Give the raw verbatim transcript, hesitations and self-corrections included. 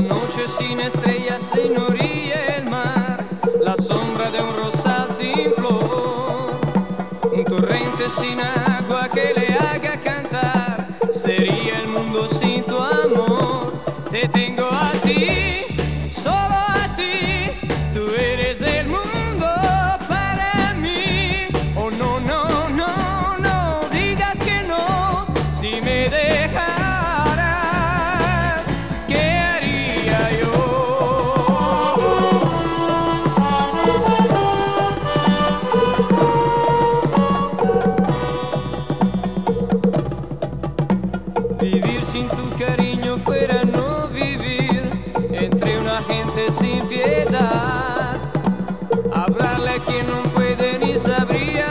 noche sin estrellas en orilla del mar, la sombra de un rosal sin flor, un torrente sin agua que le haga cantar, sería el mundo sin tu amor. Te tengo a ti, solo a ti, tú eres el mundo para mí. Oh no, no, no, no digas que no, si me dejaras, ¿qué haría yo? Vivir sin tu cariño fuera no vivir, entre una gente sin piedad, hablarle a quien no puede ni sabría